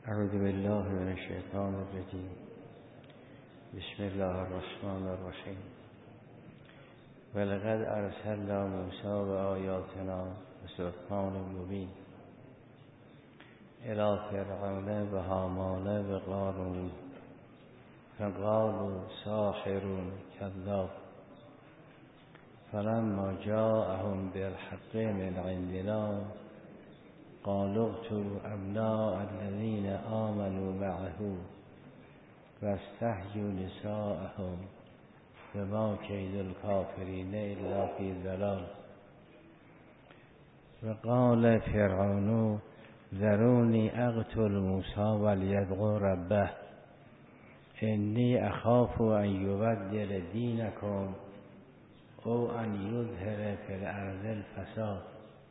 اعوذ بالله من الشیطان الرجیم. بسم الله الرحمن الرحیم. ولقد ارسلنا موسی بآیاتنا بسلطان مبین الی فرعون و هامان و قارون فقالوا ساحر کذاب فلما جاءهم بالحق من عندنا قالوا اقتلوا ابناء الذين آمنوا معه واستحيوا نساءهم وما كيد الكافرين إلا في ضلال. وقال فرعون ذروني أقتل موسى وليدع ربه إني أخاف أن يبدل دينكم أو أن يظهر في الأرض الفساد.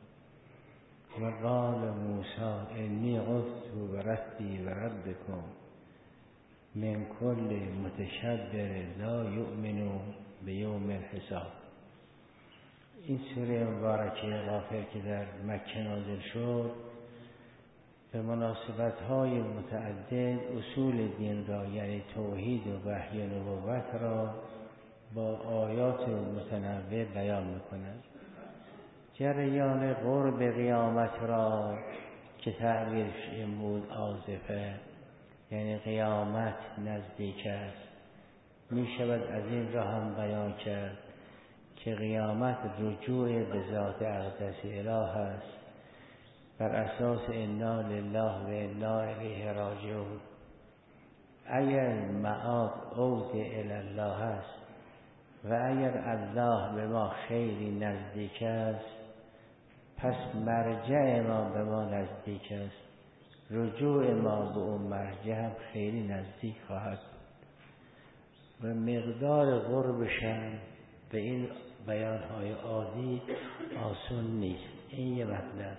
وقال موسى إني عذت بربي وربكم من كل متشبر لا يؤمن بیوم الحساب. این سوره مبارکه غافر که در مکه نازل شد به مناسبت‌های متعدد اصول دین را، یعنی توحید و وحی نبوت را با آیات متنوع بیان می‌کند. جریان قرب قیامت را که تعبیرش این بود آزفه، یعنی قیامت نزدیک است، می شود از این را هم بیان کرد که قیامت رجوع به ذات اقدس اله است بر اساس انا لله و انا الیه راجعون. اگر معاد عود الی الله است و اگر الله به ما خیلی نزدیک است، پس مرجع ما به ما نزدیک است، رجوع ما به اون مرجع هم خیلی نزدیک خواهد و مقدار قربش هم به این بیانهای عادی آسون نیست. این یه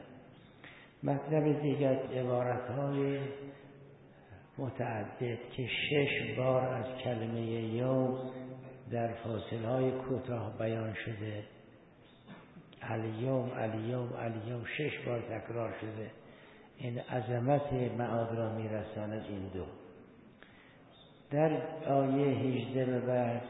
مطلب دیگر عبارتهای متعدد که 6 بار از کلمه یوم در فاصلهای کوتاه بیان شده. الیوم الیوم الیوم 6 بار تکرار شده. این عظمت معاد را میرساند. این دو در آیه 18 به بعد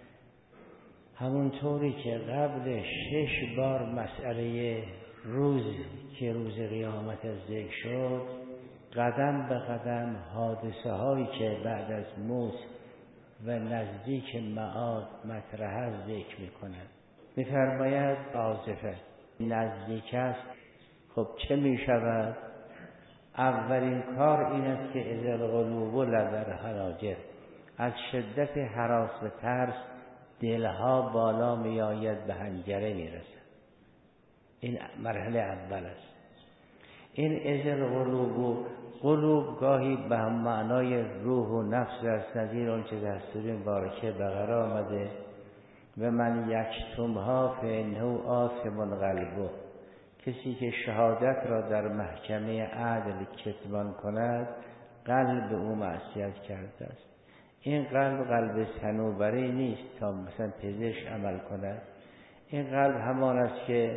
همونطوری که قبل 6 بار مسئله روز که روز قیامت از ذکر شد، قدم به قدم حادثه هایی که بعد از موت و نزدیک معاد مطرح است ذکر می‌کند. می‌فرماید آزفه نزدیک است. خب چه می‌شود؟ اولین کار این است که اذا القلوب لدى الحناجر، از شدت هراس و ترس دلها بالا میآید، به حنجره میرسد. این مرحله اول است. این اذا القلوب، قلوب گاهی به هم معنای روح و نفس است، نظیر آنچه در سوره مبارکه بقره آمده و من یکتمها فانه آثم قلبه، کسی که شهادت را در محکمه عدل کتمان کند قلب او معصیت کرده است. این قلب صنوبری نیست تا مثلا پزشک عمل کند. این قلب همان است که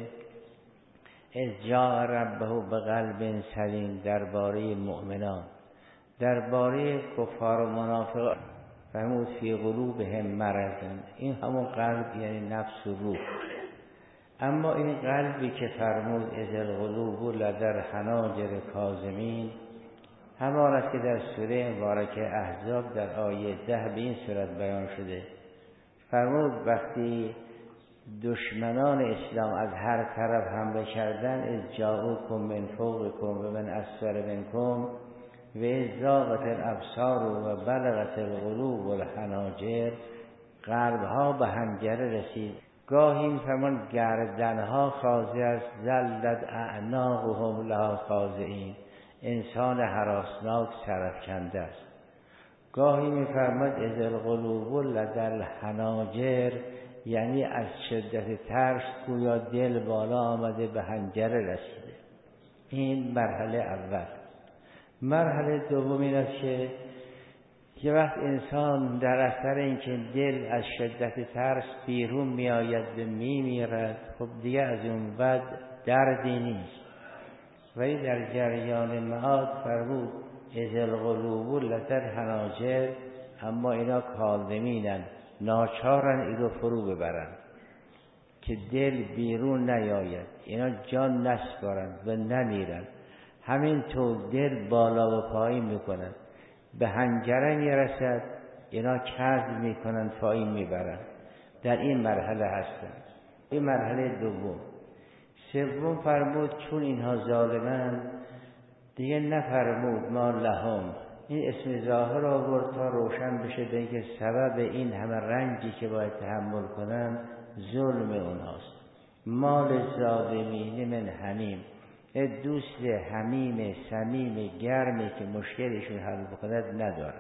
از جاء ربه بقلب سلیم درباره مؤمنان، درباره کفار و منافقان فرمود فی قلوبهم مرض. این همون قلب یعنی نفس و روح. اما این قلبی که فرمود اذا القلوب لدى الحناجر کاظمین، همان است که در سوره مبارکه احزاب در آیه 10 به این صورت بیان شده. فرمود وقتی دشمنان اسلام از هر طرف حمله کردن، از جاءوکم من فوقکم و من اسفل منکم و از زاغت الابصار و بلغت القلوب الحناجر، قلبها به حنجره رسید. گاهی می‌فرمان گردنها خاضع است، ذلت اعناقهم لها خاضعین، انسان هراسناک سرافکنده است. گاهی می‌فرماد اذ القلوب لدى الحناجر، یعنی از شدت ترس گویا دل بالا آمده، به حنجره رسیده. این مرحله اول. مرحله دوم این است که یه وقت انسان در اثر اینکه دل از شدت ترس بیرون میآید و میمیرد، خب دیگه از اون بعد دردی نیست. ولی در جریان معاد فرمود اذ القلوب لدی الحناجر، اما اینا کاظمینن، ناچارن اینو فرو ببرن که دل بیرون نیاید، اینا جان نسپارن و نمیرن، همینطور دل بالا و پایین میکنن، به حنجره میرسد اینا کظم میکنن پایین میبرن. در این مرحله هستن. این مرحله دوم. سوم فرمود چون اینها ظالمن، دیگه نفرمود ما لهم، این اسم ظاهر آورد تا روشن بشه به اینکه سبب این همه رنجی که باید تحمل کنن ظلم اونهاست. مال ظالمین من حمیم، دوست حمیم صمیم گرمی که مشکلشون حل بکند نداره.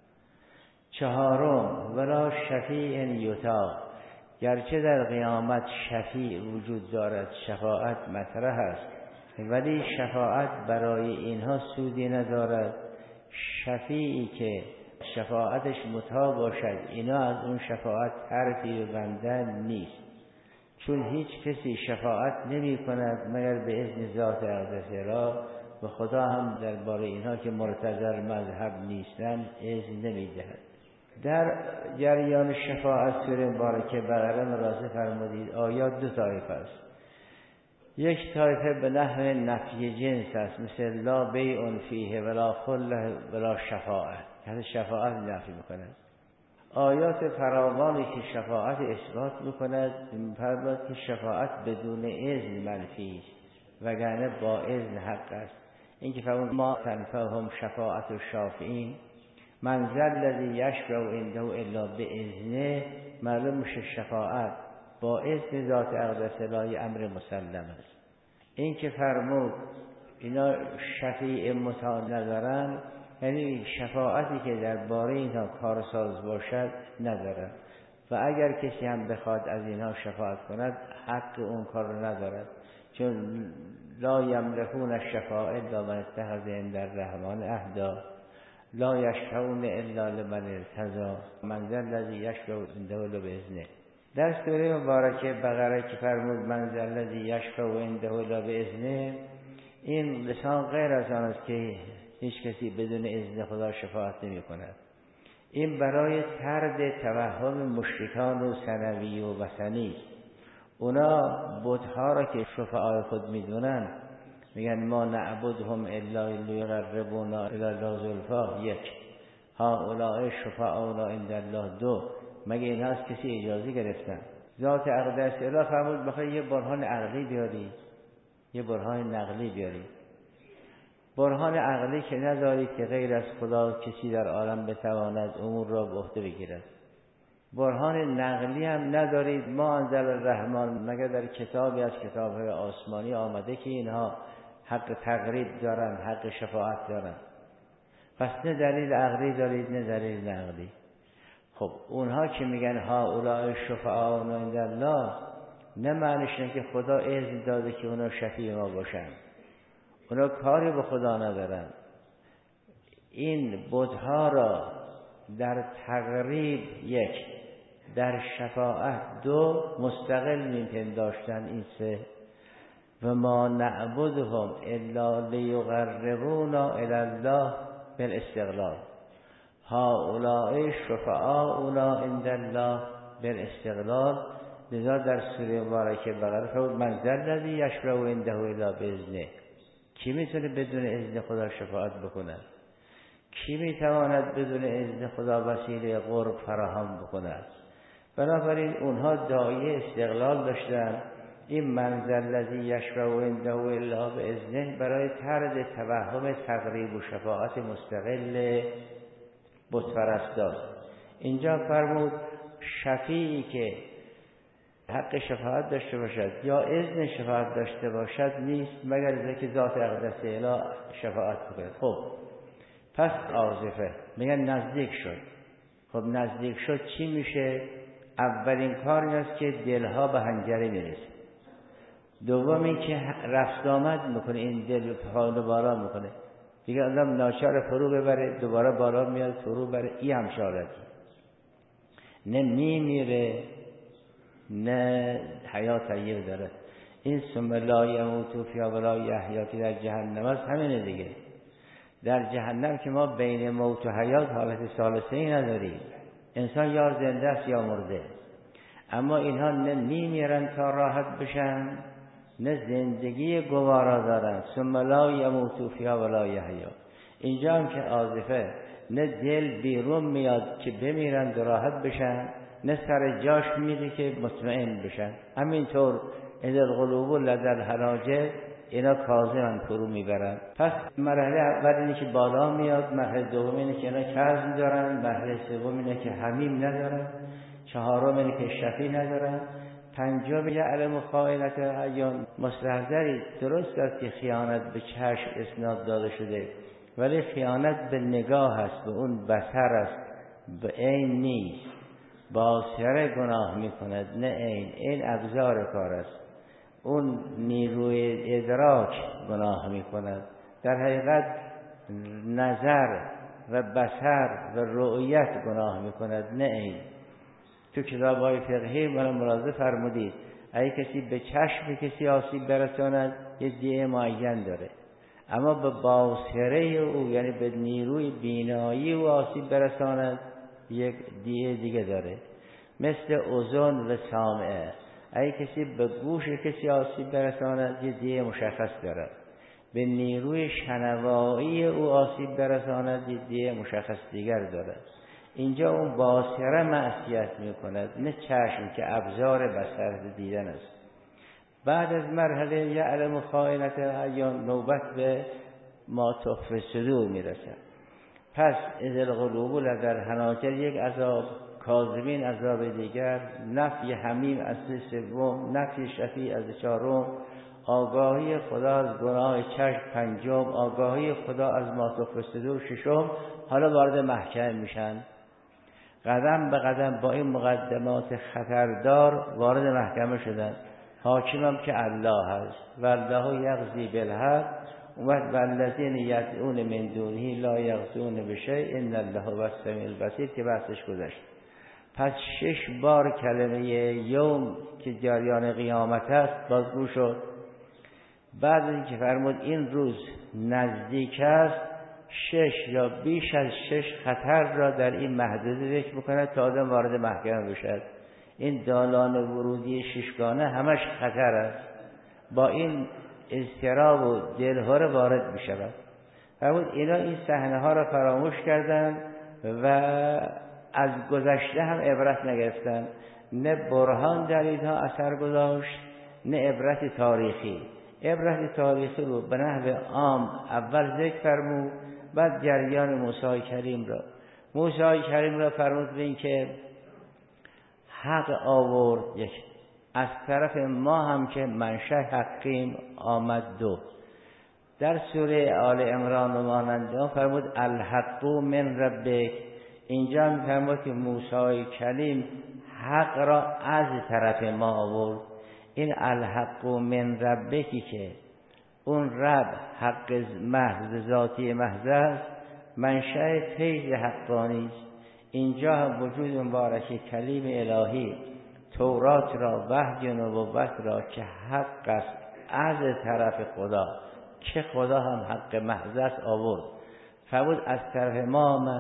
چهارم ولا شفیع یطاع، گرچه در قیامت شفیع وجود دارد، شفاعت مطرح است، ولی شفاعت برای اینها سودی ندارد. شفیعی که شفاعتش مطاع باشد اینا از اون شفاعت حرفی بندن نیست، چون هیچ کسی شفاعت نمی کند مگر به اذن ذات اقدس را، و خدا هم درباره اینها که مرتضی مذهب نیستن اذن نمی دهد. در جریان شفاعت سوره مبارکه بقره ملاحظه فرمودید آیات دو طایفه است. یک طایفه به نحو نفی جنس است، مثل لا بیع فیه ولا خله ولا شفاعت، یعنی شفاعت نفی میکند. آیات فراوانی که شفاعت اثبات میکند، فرمود که شفاعت بدون اذن منفی است، وگرنه با اذن حق است. این که فرمود ما تنفعهم شفاعت الشافعین، من ذا الذی یشفع عنده الا باذنه، معلوم میشه شفاعت با اذن ذات اقدس لای امر مسلم است. این که فرمود اینا شفیع مطاع ندارن، یعنی شفاعتی که درباره اینها کارساز باشد ندارد، و اگر کسی هم بخواد از اینها شفاعت کند حق اون کار رو ندارد، چون لا یملکون الشفاعة الا من اتخذ عند الرحمن عهدا، لا یشفعون الا لمن ارتضی، من ذا الذی یشفع عنده الا باذنه. در سوره مبارکه بقره که فرمود من ذا الذی یشفع عنده الا باذنه، این لسان غیر از آن است که هیچ کسی بدون اذن خدا شفاعت نمی کند. این برای طرد توهم مشرکان و ثنوی و وثنی. اونا بت‌ها را که شفعای خود میدونن میگن ما نعبدهم الا لیقربونا الی الله زلفا، یک هؤلاء شفعاؤنا عند الله، دو مگه این هست کسی اجازه گرفتن؟ ذات اقدس اله فرمود بخواه یه برهان عقلی بیاری، یه برهان نقلی بیاری. برهان عقلی که ندارید که غیر از خدا کسی در عالم بتواند امور را به عهده بگیرد. برهان نقلی هم ندارید، ما انزل الرحمن، مگر در کتابی از کتاب‌های آسمانی آمده که اینها حق تقریب دارن، حق شفاعت دارن. پس نه دلیل عقلی دارید نه دلیل نقلی. خب اونها که میگن هؤلاء شفعاؤنا عند الله، نه معنیش اینه که خدا اذن داده که اونا شفیع ما باشن، اونا کاری به خدا ندارن. این بت‌ها را در تقریب یک، در شفاعت دو مستقل میپنداشتن. این سه و ما نعبدهم الا لیقربونا الی الله بالاستقلال، هؤلاء شفعاؤنا عند الله بالاستقلال. لذا در سوره مبارکه بقره فرمود من ذا الذی یشفع عنده الا باذنه، کی میتونه بدون اذن خدا شفاعت بکند؟ کی میتواند بدون اذن خدا وسیله قرب فراهم بکند؟ بنابراین اونها داعیه استقلال داشتن. این من ذا الذی یشفع عنده الا باذنه برای طرد توهم تقریب و شفاعت مستقل بت پرستان. اینجا فرمود شفیعی که حق شفاعت داشته باشد یا اذن شفاعت داشته باشد نیست مگر از اینکه ذات اقدس اله شفاعت بکند. خب پس آزفه میگن نزدیک شد. خب نزدیک شد چی میشه؟ اولین کار این است که دلها به حنجره میرسه. دوم این که رفت آمد میکنه، این دل حال بالا میکنه دیگه، آدم ناچار فرو ببره، دوباره بالا میاد فرو بره. این هم شارتی نه میمیره نه حیات طیب داره. این ثم لا یموت فیها ولا یحیا که در جهنم است همینه دیگه. در جهنم که ما بین موت و حیات حالت ثالثه‌ای نداریم، انسان یا زنده است یا مرده. اما اینها نه میمیرن تا راحت بشن، نه زندگی گوارا دارن. ثم لا یموتوا فیها ولا یحیا. اینجا هم که آزفه، نه دل بیرون میاد که بمیرن و راحت بشن، نه سر جاش میره که مطمئن بشن. همینطور اذا القلوب لدى الحناجر، اینا کاظمن فرو میبرن. پس مرحله اول اینه که بالا میاد، مرحله دوم اینه که اینا کظم دارن، مرحله سوم اینه که حمیم ندارن، چهارم اینه که شفیع ندارن، پنجم یعلم خائنة الاعیان. مستحضری درست است که خیانت به چشم اسناد داده شده، ولی خیانت به نگاه است، به اون بصر است، به عین نیست. باصره گناه میکند نه عین. این ابزار کار است. اون نیروی ادراک گناه میکند. در حقیقت نظر و بصر و رؤیت گناه میکند نه عین. تو کتاب‌های فقهی ملاحظه فرمودید اگه کسی به چشم کسی آسیب برساند یه دیه معین داره، اما به باصره او یعنی به نیروی بینایی او آسیب برساند یک دیه دیگه داره. مثل اذن و سامعه، اگه کسی به گوش کسی آسیب برساند یه دیه مشخص داره. به نیروی شنوایی او آسیب برساند یه دیه مشخص دیگر داره. اینجا اون باصره معصیت میکند نه چشم که ابزار بصر دیدن است. بعد از مرحله یعلم خائنة الاعیان نوبت به ما تخفی الصدور میرسد. پس اذا القلوب لدى الحناجر یک عذاب، کاظمین عذاب دیگر، نفی حمیم اصل سوم، نفی شفیع از چهارم، آگاهی خدا از گناه چشم پنجم، آگاهی خدا از ما تخفی الصدور ششم. حالا وارد محکمه میشن، قدم به قدم با این مقدمات خطردار وارد محکمه شدن. حاکمم که الله هست و الله یقضی بالحق و الذین یدعون من دونه لا یقضون بشیء ان الله هو السمیع البصیر که بحثش گذشت. پس 6 بار کلمه یوم که جریان قیامت است بازگو شد. بعد اینکه فرمود این روز نزدیک است، 6 یا بیش از 6 خطر را در این محدوده ذکر می‌کند تا آدم وارد محکمه بشد. این دالان ورودی ششگانه همش خطر است. با این اضطراب و دلهره وارد می‌شود. فرمود اینا این صحنه‌ها را فراموش کردند و از گذشته هم عبرت نگرفتند. نه برهان در اینها اثر گذاشت، نه عبرت تاریخی. عبرت تاریخی رو به نحو عام اول ذکر فرمود، بعد جریان موسی کریم را فرمود به این که حق آورد یک از طرف ما هم که منشأ حقیم آمد. دو در سوره آل عمران و مانند فرمود الحق من ربک. اینجا هم فرمود که موسی کلیم حق را از طرف ما آورد. این الحق من ربکی که اون رب حق محض ذاتی محض است، منشأ فیض حقانی است. اینجا هم وجود مبارک کلیم الهی تورات را وحی نبوت را که حق است از طرف خدا، که خدا هم حق محض است آورد. فرمود از طرف ما آمد.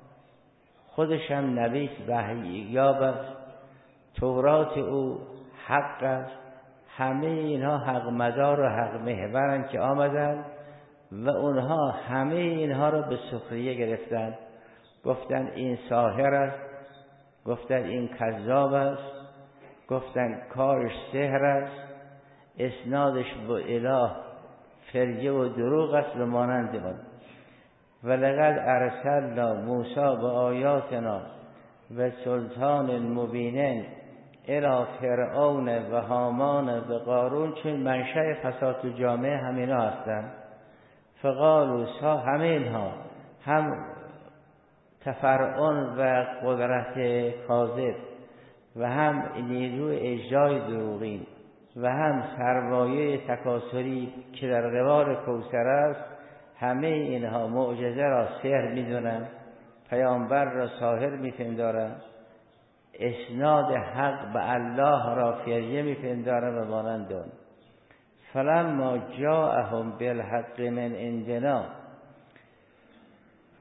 خودش هم نبی وحی یاب است، تورات او حق است. همه اینها حق مدار و حق محورن که آمدن و اونها همه اینها را به سخریه گرفتن. گفتن این ساحر است، گفتن این کذاب است، گفتن کارش سحر است، اسنادش به اله فریه و دروغ است و مانند آن. ولقد ارسلنا موسی بآیاتنا و سلطان مبین الی فرعون و هامان و قارون. چون منشأ فساد تو جامعه همینا هستند. فقالوا همه اینها هم تفرعن و قدرت کاذب و هم نیروی اجرای دروغین و هم سرمایه تکاثری که در قبال کوثر است، همه اینها معجزه را سحر می‌دونند، پیامبر را ساحر می‌پندارند، اسناد حق به الله را فریه می‌پندارند و مانند آن. فلما جاءهم بالحق من عندنا.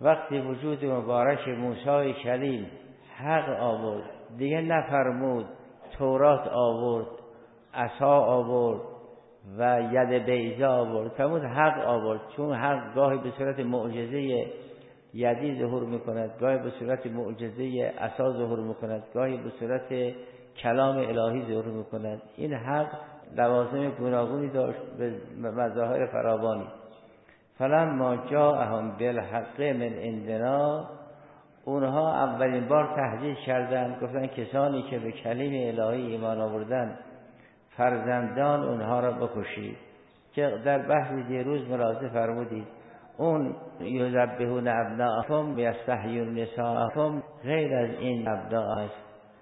وقتی وجود مبارک موسی کلیم حق آورد، دیگه نفرمود تورات آورد، عصا آورد و ید بیضا آورد، فرمود حق آورد. چون حق گاهی به صورت معجزه یدی ظهور میکند، گاهی به صورت معجزه عصا ظهور میکند، گاهی به صورت کلام الهی ظهور میکند. این حق لوازم گوناگونی داشت به مظاهر فراوانی. فلما جاءهم بالحق من عندنا، اونها اولین بار تهدید کردند، گفتن کسانی که به کلیم الهی ایمان آوردن فرزندان اونها را بکشید، که در بحث دیروز ملاحظه فرمودید اون یذبحون ابناءهم و یستحیون نساءهم غیر از این ابناء است.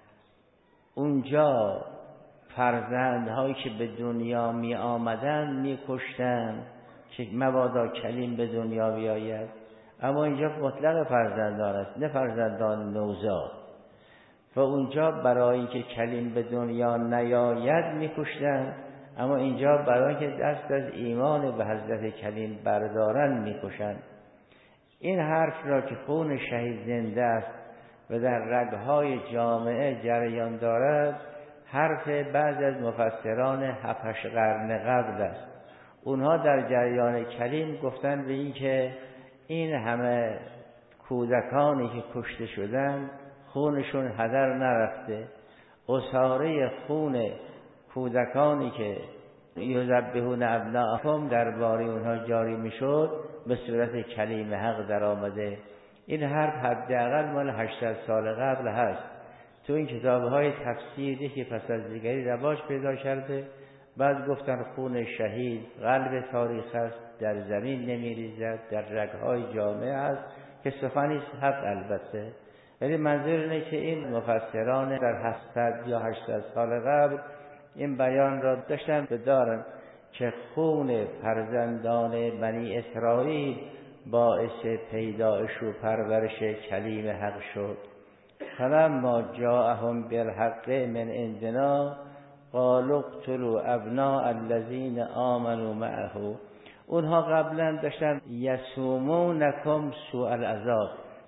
اونجا فرزندهایی که به دنیا می آمدن می کشتن که مبادا کلیم به دنیا بیاید، اما اینجا مطلق فرزندان است، نه فرزندان نوزاد. و اونجا برای اینکه کلیم به دنیا نیاید می کشتن، اما اینجا برای اینکه دست از ایمان به حضرت کلیم بردارن می کشن. این حرف را که خون شهید زنده است و در رگهای جامعه جریان دارد، حرف بعض از مفسران 7-8 قرن قبل است. اونها در جریان کلیم گفتن به این که این همه کودکانی که کشته شدن خونشون هدر نرفته، عصاره خون کودکانی که یذبحون ابناءهم درباره اونها جاری میشد به صورت کلیم حق در آمده. این حرف حداقل مال 800 سال قبل هست. تو این کتاب‌های تفسیری که پس از دیگری رواج پیدا کرده، بعد گفتن خون شهید قلب تاریخ است، در زمین نمیریزد، در رگ‌های جامعه است، که سخنی است حق البته. ولی منظور اینه که این مفسران در 700 یا 800 سال قبل این بیان را داشتن بدارن که خون فرزندان بنی اسرائیل باعث پیدایش و پرورش کلیم حق شد. فلما جاءهم بالحق من عندنا قالوا اقتلوا ابناء الذين آمنوا معه. اونها قبلا داشتن یسومونکم سوء العذاب،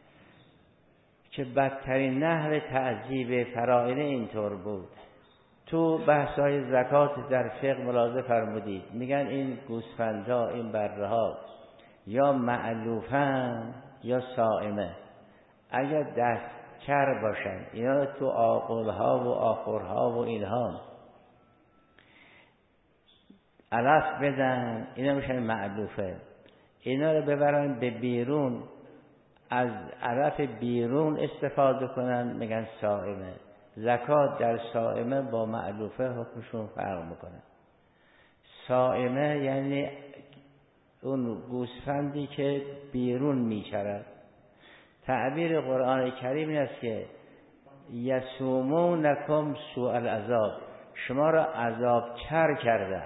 که بدترین نحو تعذیب فرائض اینطور بود. تو بحث‌های زکات در فقه ملاحظه فرمودید، میگن این گوسفندا، این بره ها یا معلوفن یا صائمه. اگر دستکر باشن، اینا تو آقلها و آخرها و اینها علف بدن، اینا میشن معلوفه. اینا رو ببرن به بیرون، از علف بیرون استفاده کنن، میگن صائمه. زکات در صائمه با معلوفه حکمشون فرق میکنه. صائمه یعنی اون گوسفندی که بیرون میچرد. تعبیر قرآن کریم این است که یسومونکم سوء العذاب، شما را عذاب چر کردن،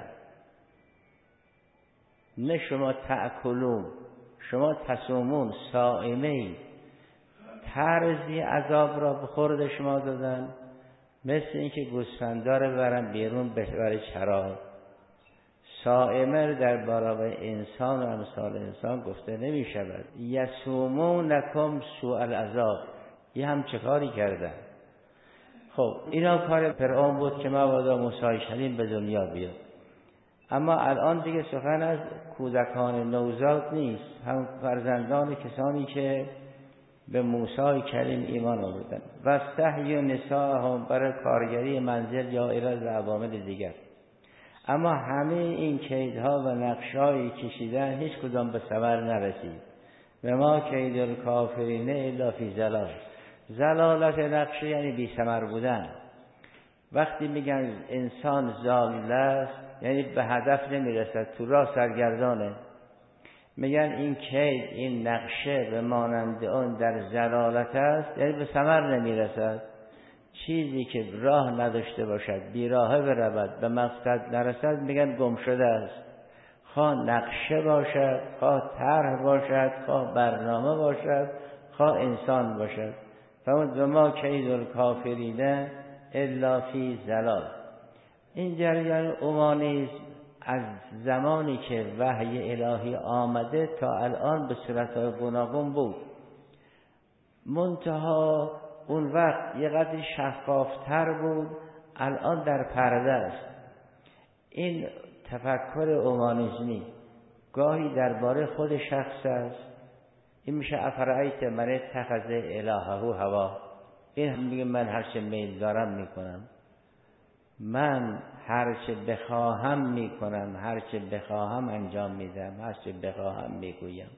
نه شما تأکلون، شما تصومون، صائمه ای، طرزی عذاب را به خورد شما دادن، مثل اینکه گوسفندا رو ببرن بیرون برای چرا. صائمه در برابر انسان و امثال انسان گفته نمی شود. یسومونکم سوء العذاب، یه هم چه کاری کردن؟ خب اینا کار فرعون بود که مبادا موسی کلیم به دنیا بیاد. اما الان دیگه سخن از کودکان نوزاد نیست، هم فرزندان کسانی که به موسی کلیم ایمان آوردن. و استحیوا نساءهم، برای کارگری منزل یا ایراد عوامل دیگر. اما همه این کیدها و نقشهایی کشیدن هیچ کدام به ثمر نرسید. و ما کید الکافرین الا فی ضلال. ضلالت نقشه یعنی بی ثمر بودن. وقتی میگن انسان ضال است یعنی به هدف نمیرسد، تو راه سرگردانه. میگن این کید، این نقشه به مانند اون در ضلالت است، یعنی به ثمر نمیرسد. چیزی که راه نداشته باشد، بیراهه برود، به مقصد نرسد، میگن گم شده است. خواه نقشه باشد، خواه طرح باشد، خواه برنامه باشد، خواه انسان باشد. فرمود و ما کید الکافرین الا فی ضلال. این جریان اومانیسم از زمانی که وحی الهی آمده تا الان به صورت‌های گوناگون بود. منتها اون وقت یه قدر شفافتر بود، الان در پرده است. این تفکر اومانیسمی گاهی درباره خود شخص است. این میشه افرایت من اتخذ الهه هوا. این میگه من هرچه میل دارم میکنم، من هرچه بخواهم میکنم، هرچه بخواهم انجام میدم، هرچه بخواهم میگویم.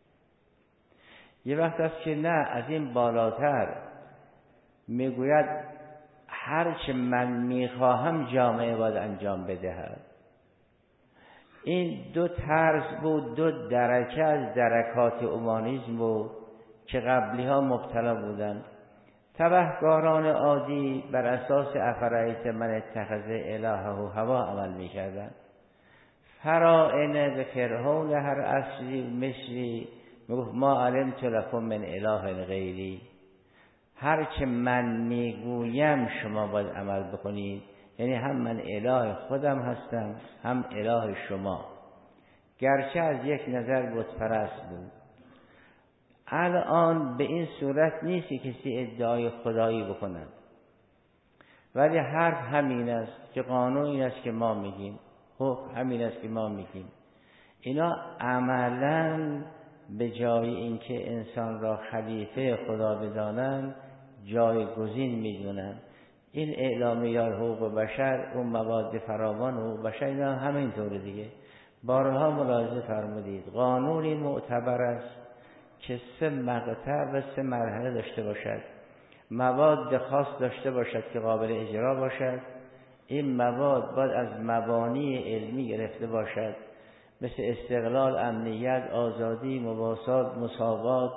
یه وقت است که نه، از این بالاتر میگوید هرچه من میخواهم جامعه باید انجام بدهد. این دو طرز بود، دو درکه از درکات اومانیسم بود که قبلی ها مبتلا بودند. تبهکاران عادی بر اساس افرایت من اتخذ الهه هوا عمل میکردن. فرائنه به فرعون هر عصری مصری میگفت ما علمت لکم من اله غیری، هرچه من میگویم شما باید عمل بکنید. یعنی هم من اله خودم هستم، هم اله شما، گرچه از یک نظر بت پرست بود. الان به این صورت نیست که کسی ادعای خدایی بکند، ولی حرف همین است که قانون این است که ما میگیم، حکم همین است که ما میگیم. اینا عملاً به جای اینکه انسان را خلیفه خدا بدانند، جایگزین میدونند. این اعلامیه حقوق بشر، اون مواد فراوان حقوق بشر، اینا همین طور دیگه. بارها ملاحظه فرمودید قانونی معتبر است که 3 مقطع و 3 مرحله داشته باشد، مواد خاص داشته باشد که قابل اجرا باشد. این مواد باید از مبانی علمی گرفته باشد، مثل استقلال، امنیت، آزادی، مباسات، مساوات،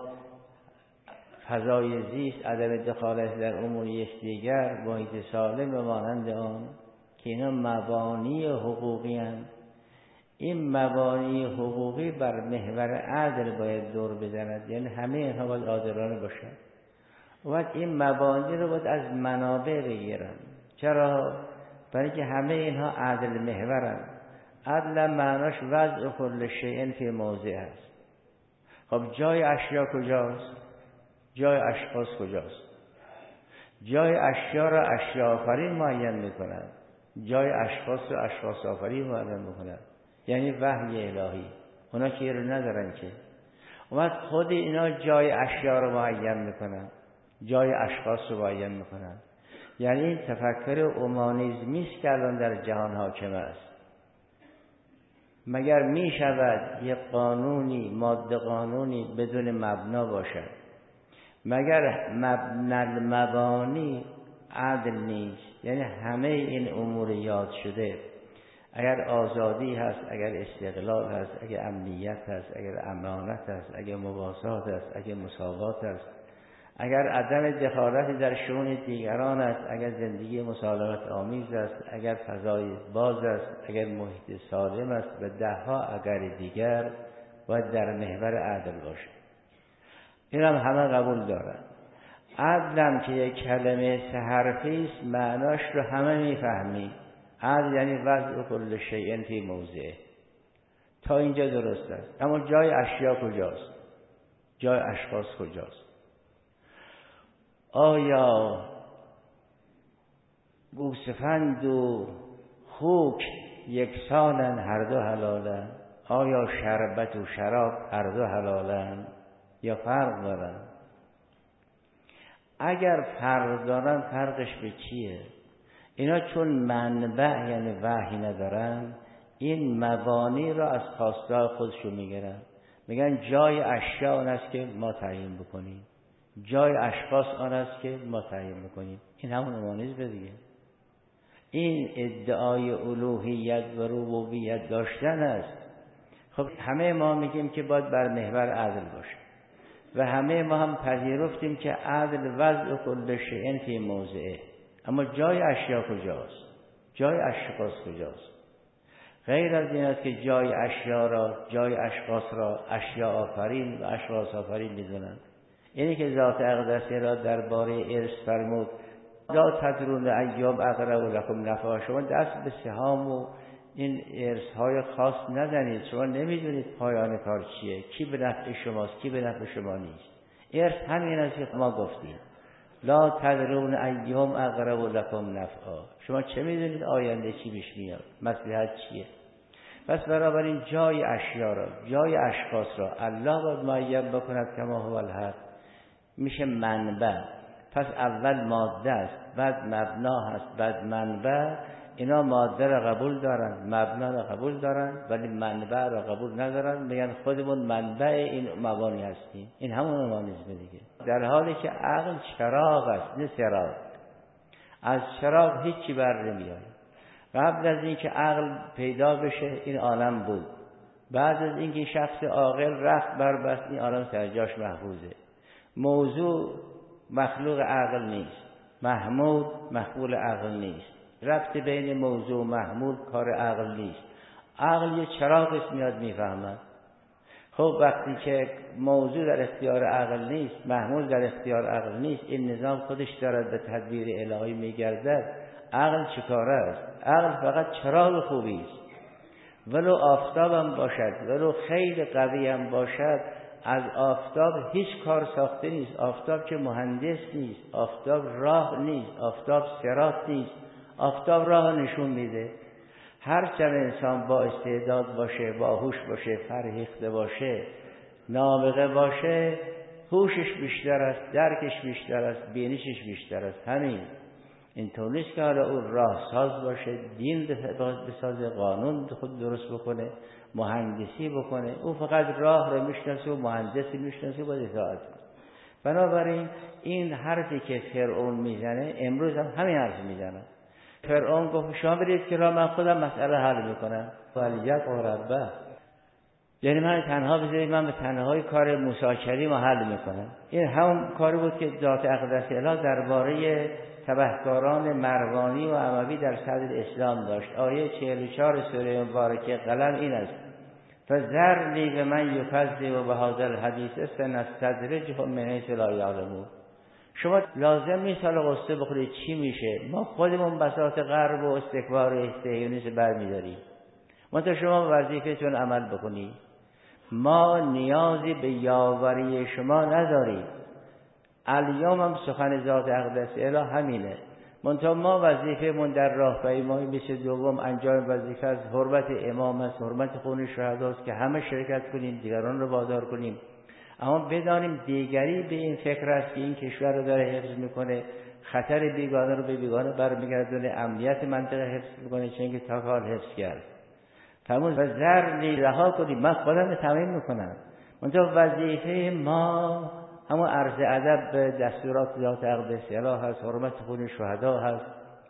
فضای زیست، عدم دخالت در امور یکدیگر، محیط سالم و مانند آن، که اینا مبانی حقوقی هستند. این مبانی حقوقی بر محور عدل باید دور بزند، یعنی همه اینها باید عادلانه باشند. و این مبانی رو باید از منابع بگیرن. چرا؟ برای که همه اینها عدل محورن. عدل معناش وضع کل شیء فی موضع است. خب جای اشیا کجاست؟ جای اشخاص کجاست؟ جای اشیا را اشیا آفرین معین میکنند، جای اشخاص را اشخاص آفرین معین میکنند. یعنی وحی الهی. اونا که رو ندارن که. اومد خود اینا جای اشیا رو معین میکنن، جای اشخاص رو معین میکنن. یعنی این تفکر اومانیسمی است که الان در جهان حاکم است. مگر می شود یک قانونی، ماده قانونی بدون مبنا باشد؟ مگر مبانی عدل نیست؟ یعنی همه این امور یاد شده، اگر آزادی هست، اگر استقلال هست، اگر امنیت هست، اگر امانت هست، اگر مباسات هست، اگر مساوات هست، اگر عدم دخالت در شؤون دیگران است، اگر زندگی مسالمت آمیز است، اگر فضای باز است، اگر محیط سالم است و 10 اگر دیگر، باید در محور عدل باشه. این هم همه قبول دارن. عدلم که یک کلمه 3 حرفی است، معناش رو همه میفهمی. عدل یعنی وضع کل شیء فی موضعه. تا اینجا درست است. اما جای اشیا کجاست؟ جای اشخاص کجاست؟ آیا گوسفند و خوک یکسانن، هر دو حلالن؟ آیا شربت و شراب هر دو حلالن یا فرق دارن؟ اگر فرق دارن، فرقش به چیه؟ اینا چون منبع یعنی وحی ندارن، این مبانی را از خواستار خودشون میگیرن. میگن جای اشیا آن است که ما تعیین بکنیم، جای اشخاص آن است که ما تعیین بکنیم. این همون اومانیسم دیگه. این ادعای الوهیت و ربوبیت داشتن است. خب همه ما میگیم که باید بر محور عدل باشه و همه ما هم پذیرفتیم که عدل وضع کل شیء فی موضعه. اما جای اشیا کجاست؟ جای اشخاص کجاست؟ غیر از این است که جای اشیا را، جای اشخاص را اشیا آفرین و اشخاص آفرین می‌دونند. اینی که ذات اقدسی را درباره ارث فرمود لا تدرون ایام اقرب لکم نفعا، شما دست به سهام و این ارث‌های خاص نزنید، شما نمیدونید پایان کار چیه، کی به نفع شماست، کی به نفع شما نیست. ارث همین است که ما گفتیم لا تدرون ایهم اقرب لکم نفعا. شما چه میدونید آینده چی پیش میاد، مصلحت چیه؟ پس بنابراین جای اشیا را، جای اشخاص را الله باید معین بکند کما هو الحق. میشه منبع. پس اول ماده است، بعد مبنا هست، بعد منبع. اینا ماده را قبول دارن، مبنا را قبول دارن، ولی منبع را قبول ندارن. میگن خودمون منبع این مبانی هستیم. این همون مبانیزم دیگه. در حالی که عقل چراغ است، نه سراغ. از چراغ هیچی بر نمیاد. قبل از اینکه عقل پیدا بشه این عالم بود. بعد از اینکه شخص عاقل رفت بربست این عالم سرجاش محفوظه. موضوع مخلوق عقل نیست، محمول مخلوق عقل نیست. ربط بین موضوع و محمول کار عقل نیست. عقل یه چراغ است میاد میفهمد. خب وقتی که موضوع در اختیار عقل نیست، محمول در اختیار عقل نیست، این نظام خودش دارد به تدبیر الهی میگردد. عقل چیکاره است؟ عقل فقط چراغ خوبی است. ولو آفتاب هم باشد، ولو خیلی قوی هم باشد، از آفتاب هیچ کار ساخته نیست. آفتاب که مهندس نیست، آفتاب راه نیست، آفتاب صراط نیست. آفتاب راه نشون میده. هرچند انسان با استعداد باشه، باهوش باشه، فرهیخته باشه، نابغه باشه، هوشش بیشتر است، درکش بیشتر است، بینشش بیشتر است. همین اینطور نیست که حالا او راه ساز باشه، دین بسازه، قانون خود درست بکنه، مهندسی بکنه. او فقط راه رو میشناسه و مهندسی میشناسه و باید اطاعت کنه. بنابراین این حرفی که فرعون میزنه امروز هم همین حرف میزنه. فرعون گفت شما برید که من خودم مسئله حل میکنم. ولیت و ربه، یعنی من تنها بذارید من به تنهایی کار موسی کلیم رو حل میکنم. این همون کاری بود که ذات اقدس اله درباره تبهکاران مروانی و اموی در صدر اسلام داشت. آیه 44 سوره مبارکه قلم این است: فذرنی بمن یکذب بهذا الحدیث سنستدرجهم من حیث لا یعلمون. شما لازم نیست حالا قصه بخورید چی میشه، ما خودمون بساط غرب و استکبار و استهیونیسم برمیداریم. منتها شما وظیفتون عمل بکنید. ما نیازی به یاوری شما نداریم. الیوم هم سخن ذات اقدس اله همینه. منتها ما وظیفه‌مون در راهپیمایی 22 انجام وظیفه از حرمت امام است، حرمت خون شهداست که همه شرکت کنیم، دیگران رو وادار کنیم. اما بدانیم دیگری به این فکر است که این کشور رو داره حفظ میکنه، خطر بیگانه رو به بیگانه برمیگردونه، امنیت منطقه حفظ میکنه، چون که تا حال حفظ کرد. فرمود و ذرنی رها کنید، من خودم تمرین میکنم. منتها وظیفه ما همون عرض ادب به دستورات ذات اقدس اله هست، حرمت خون شهدا هست.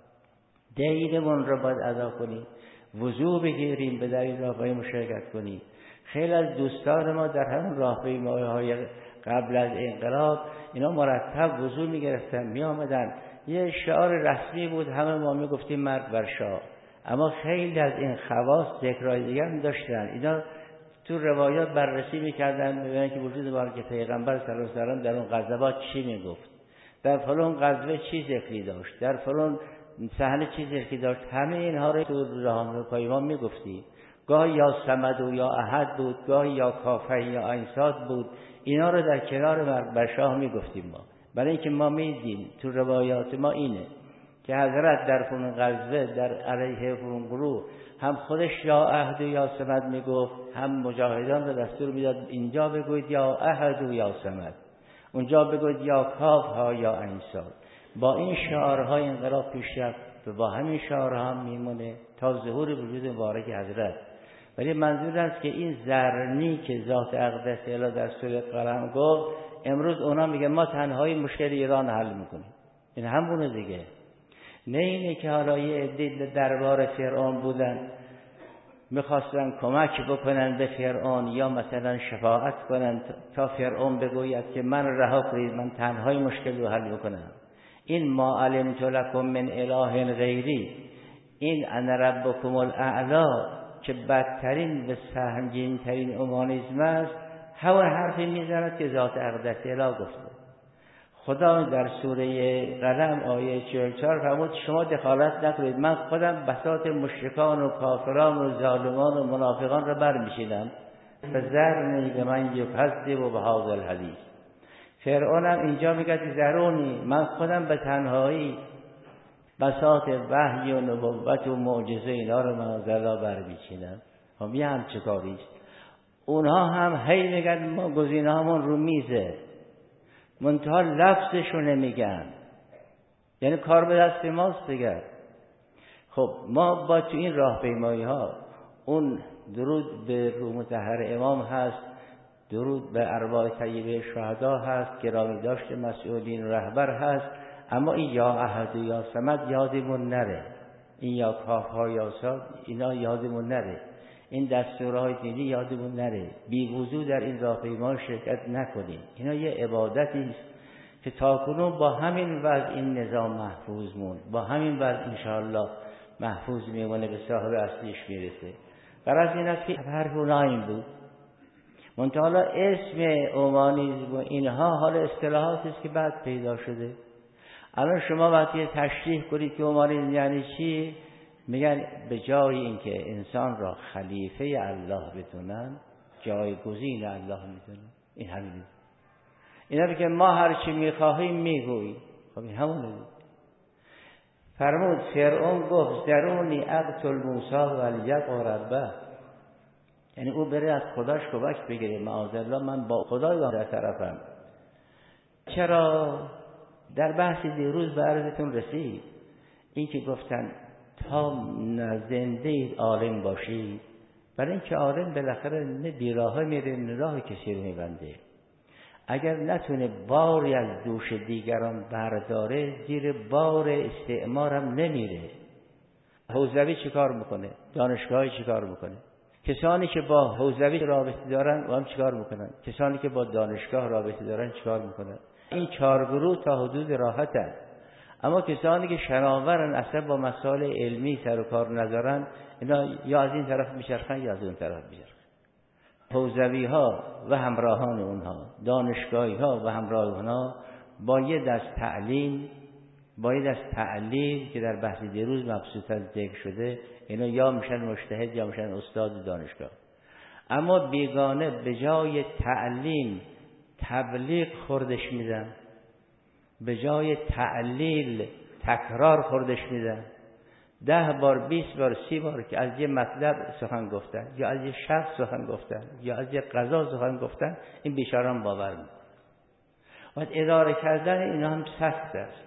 دینمون رو باید ادا کنیم، وضو بگیریم، به در این راهپیمایی مشارکت کنیم. خیلی از دوستان ما در همون راهپیمایی‌های قبل از انقلاب اینا مرتب وضو میگرفتن، میآمدن. یه شعار رسمی بود، همه ما میگفتیم مرگ بر شاه. اما خیلی از این خواص ذکرای دیگر هم داشتن. اینا تو روایات بررسی میکردن ببینن که وجود مبارک پیغمبر صلی الله علیه و آله در اون غزوات چی میگفت، در فلان غزوه چی ذکری داشت، در فلان صحنه چی ذکری داشت. همه اینها رو تو راهپیما میگفتی. گاه یا صمد و یا احد بود، گاه یا کافه یا عین‌صاد بود. اینا رو در کنار مرگ بر شاه میگفتیم ما، برای اینکه ما میدیم تو روایات ما اینه که حضرت در فلان غزوه در علیه فلان گروه هم خودش یا احد و یا صمد میگفت، هم مجاهدان رو دستور میداد اینجا بگوید یا احد و یا صمد، اونجا بگوید یا کاف ها یا عین‌صاد. با این شعارهای انقلاب پیش رفت و با همین شعارها هم میمونه تا ظهور وجود مبارک حضرت. ولی منظور است که این ذرنی که ذات اقدس اله در سوره قلم گفت، امروز اونا میگه ما تنهایی مشکل ایران حل میکنیم. این همونه دیگه. نه اینه که حالا یه عده دربار فرعون بودن میخواستن کمک بکنن به فرعون یا مثلا شفاعت کنن تا فرعون بگوید که من رها کنید، من تنهایی مشکل رو حل بکنم. این ما علمت لکم من اله غیری، این انا ربکم الاعلی که بدترین و سهمگین ترین اومانیسم است، همون حرفی میزند که ذات اقدس اله گفته. خدا در سوره قلم آیه 44 فرمود شما دخالت نکنید، من خودم بساط مشرکان و کافران و ظالمان و منافقان را برمی‌شینم. فذرنی بمن یکذب بهذا الحدیث. فرعون هم اینجا میگه ذرونی، من خودم به تنهایی بساط وحی و نبوت و معجزه اینا رو معاذالله برمیچینم. خب یه همچه کاریست. اونها هم هی میگن ما گزینه همون رو میزه، منتها لفظشو نمیگن، یعنی کار به دست ماست دیگر. خب ما با تو این راهپیمایی ها اون درود به روح مطهر امام هست، درود به ارواح طیبه شهدا هست، گرامی داشت مسئولین رهبر هست، اما این یا احد و یا صمد یادمون نره، این یا کاف ها یا صاد اینا یادمون نره، این دستورهای دینی یادمون نره، بی وضو در این راهپیما شرکت نکنیم. اینا یه عبادتی است که تاکنون با همین وضع این نظام محفوظ موند، با همین وضع انشاءالله محفوظ میمونه، به صاحب اصلیش میرسه. غرض این است که حرف اونا این بود. منتها حالا اسم اومانیسم و اینها حالا اصطلاحاتی است که بعد پیدا شده. الان شما وقتی تشریح کنید که اومانیسم یعنی چی، میگن به جای اینکه انسان را خلیفه الله بدونن، جایگزین الله میدونن. این همینه. اینا رو که ما هر چی میخواهیم میگوییم. خب این همونه. فرمود فرعون گفت ذرونی اقتل موسی ولیدع ربه، یعنی او بره از خداش کمک بگیره. معاذالله من با خدای در طرفم. چرا؟ در بحث دیروز به عرضتون رسید این که گفتن تا زنده اید عالم باشید، برای اینکه عالم بالاخره نه بیراه میره نه راه کسی رو میبنده. اگر نتونه باری از دوش دیگران برداره، زیر بار استعمار هم نمیره. حوزوی چی کار میکنه؟ دانشگاهی چی کار میکنه؟ کسانی که با حوزوی رابطه دارن و هم چی کار میکنن؟ کسانی که با دانشگاه رابطه دارن چی کار میکنن؟ این 4 گروه تا حدود راحتن. اما کسانی که شناورن اصلا با مسائل علمی سر و کار ندارن، اینا یا از این طرف میچرخن یا از اون طرف میچرخن. حوزوی ها و همراهان اونها، دانشگاهی ها و همراه اونها با یه دست تعلیم که در بحث دیروز مبسوطاً ذکر شده، اینا یا میشن مجتهد یا میشن استاد دانشگاه. اما بیگانه به جای تعلیم تبلیغ خوردش میدن، به جای تعلیل تکرار خوردش میدن. 10 بار 20 بار 30 بار که از یه مطلب سخن گفتن، یا از یه شخص سخن گفتن، یا از یه قضا سخن گفتن، این بیچاره‌ام باور می‌کنه. و اداره کردن اینا هم سخت است.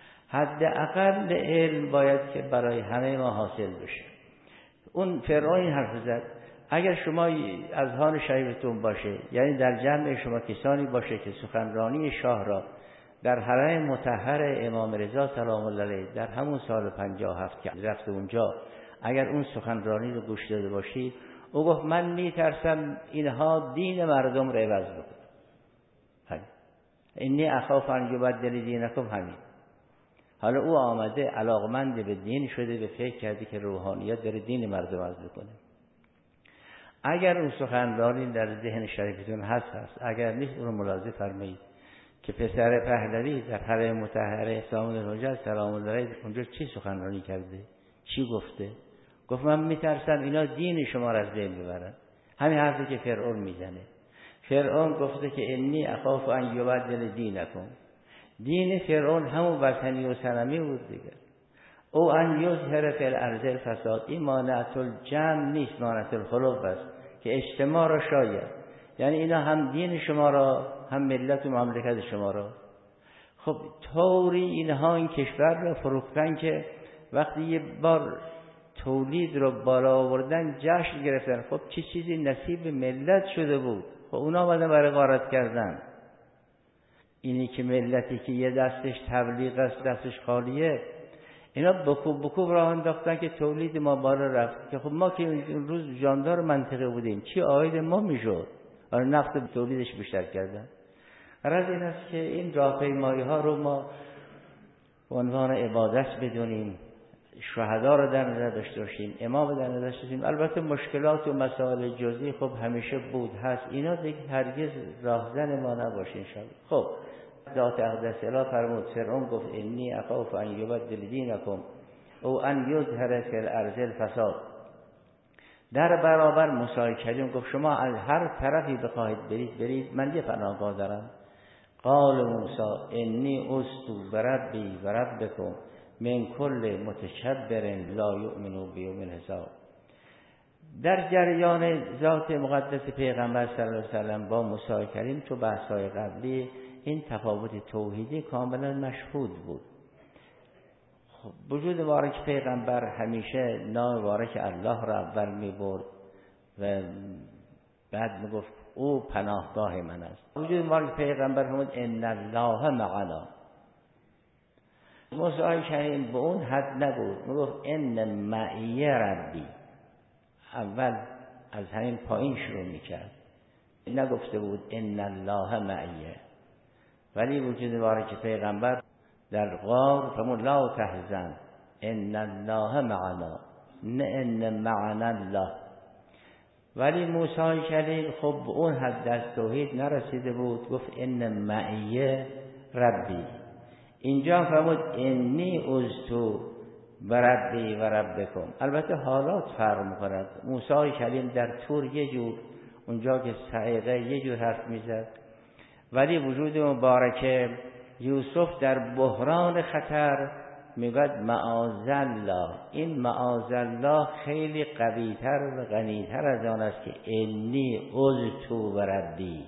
حداقل علم باید که برای همه ما حاصل بشه. اون فرعون این حرف زد اگر شما اذهان شریفتون باشه، یعنی در جمع شما کسانی باشه که سخنرانی شاه را در حرم مطهر امام رضا سلام الله علیه در همون سال 57 که رفت اونجا، اگر اون سخنرانی رو گوش داده باشید، او گفت من میترسم اینها دین مردم رو عوض بکنن. اینی اخاف ان یبدل دینکم. همین. حالا او آمده علاقمند به دین شده، به فکر کرده که روحانیت داره دین مردم عوض بکنه. اگر اون سخنرانی در ذهن شریفتون هست، اگر نیست اون رو ملاحظه فرمایید که پسر پهلوی در حرم مطهر سامان الحجت سلام الله علیه اونجا چی سخنرانی کرده، چی گفته؟ گفت من میترسم اینا دین شما را از بین ببرن. همین حرفی که فرعون میزنه. فرعون گفته که انی اخاف ان یبدل دینکم. دین فرعون همون وثنی و صنمی بود دیگه. او ان یظهر فی الارض الفساد. این مانعت الجمع نیست، مانعت الخلق است که اجتماع را شاید، یعنی اینا هم دین شما را هم ملت و مملکت شما را. خب طوری اینها این کشور را فروختن که وقتی یه بار تولید رو بالا آوردن جشن گرفتن. خب چه چیزی نصیب ملت شده بود؟ خب اونا آمدن برای غارت کردن. اینی که ملتی که یه دستش تبلیغ است دستش خالیه، اینا بکوب راه انداختن که تولید ما بالا رفت. که خب ما که اون روز جاندار منطقه بودیم، چی آید ما میشد؟ آره نفت تولیدش بیشتر کردن. غرض این است که این راهپیمایی ها رو ما به عنوان عبادت بدونیم، شهدا رو در نظر داشته باشیم، امام در نظر داشته باشیم. البته مشکلات و مسائل جزئی خب همیشه بود هست، اینا دیگه هرگز راهزن ما نباشه انشاءالله. خب ذات اقدس اله فرمود فرعون گفت انی اخاف ان یبدل دینکم او ان یظهر فی الارض الفساد. در برابر موسی کریم گفت شما از هر طرفی بخواهید برید من یه پناهگاه دارم. قال موسی انی عذت بربی و ربکم من کل متکبر لا یؤمن بیوم الحساب. در جریان ذات مقدس پیغمبر صلی الله علیه و سلم با موسی کریم تو بحث‌های قبلی این تفاوت توحیدی کاملا مشهود بود. وجود مبارک پیغمبر همیشه نام مبارک الله را اول می‌برد و بعد میگفت او پناهگاه من است. وجود مبارک پیغمبر فرمود ان الله معنا. موسی کریم به اون حد نبود، میگفت ان معی ربی. اول از همین پایین شروع میکرد، نگفته بود ان الله معیه. ولی وجود مبارک پیغمبر در غار فرمود لا تحزن ان الله معنا، نه ان معنا الله. ولی موسی کلیم خب به اون حد از توحید نرسیده بود، گفت ان معیه ربی. اینجا فرمود انی عذت بربی و ربکم. البته حالات فرق می‌کند. موسی کلیم در طور یه جور، اونجا که صعقه یه جور حرف میزد، ولی وجود مبارک یوسف در بحران خطر میگوید معاذالله. این معاذالله خیلی قوی‌تر و غنی‌تر از آن است که انی عذت بربی.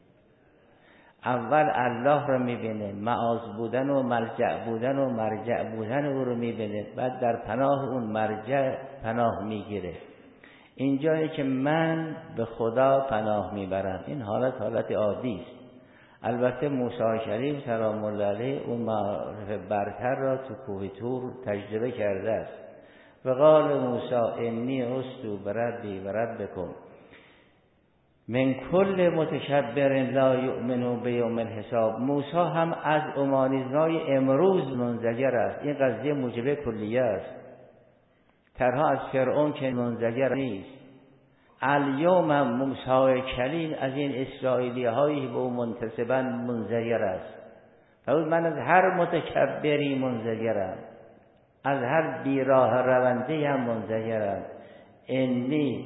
اول الله رو میبینه، معاذ بودن و ملجأ بودن و مرجع بودن او رو میبینه، بعد در پناه اون مرجع پناه میگیره. اینجایی که من به خدا پناه میبرم، این حالت عادی است. البته موسی کریم سلام الله علیه اون معرفت برتر را تو کوه طور تجربه کرده است. و قال موسی انی عذت بربی و ربکم من کل متکبر لا یؤمن بیوم الحساب. موسی هم از اومانیزم‌های امروز منزجر است. این قضیه موجبه کلیه است. تنها از فرعون که منزجر نیست. الیوم موسی کلیم از این اسرائیلی‌هایی به او منتسباً منزجر است. فرمود من از هر متکبری منزجرم، از هر بیراه رونده هم منزجرم. انی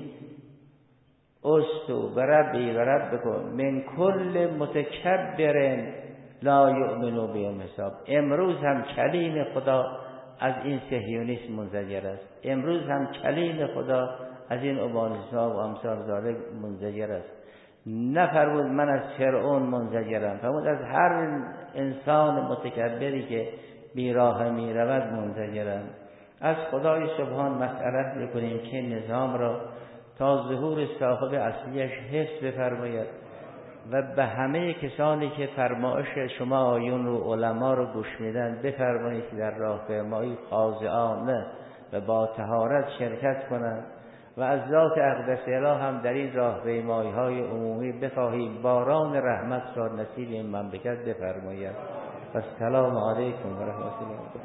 عذت بربی و ربکم من کل متکبر لا یؤمن بیوم الحساب. امروز هم کلیم خدا از این صهیونیسم منزجر است. امروز هم کلیم خدا از این اوبانیس‌ها و امثال ذالک منزجر است. نفرمود من از فرعون منزجرم، فرمود از هر انسان متکبری که بیراه می رود منزجرم. از خدای سبحان مسئلت میکنیم که نظام را تا ظهور صاحب اصلیش حفظ بفرماید و به همه کسانی که فرمایش شما آیون رو علما رو گوش میدن بفرمایید که در راهپیمایی خاضعانه و با طهارت شرکت کنند و از ذات اقدس اله هم در این راهپیمایی‌های عمومی بخواهیم باران رحمت را نصیب این مملکت بفرماید. السلام علیکم و رحمت الله.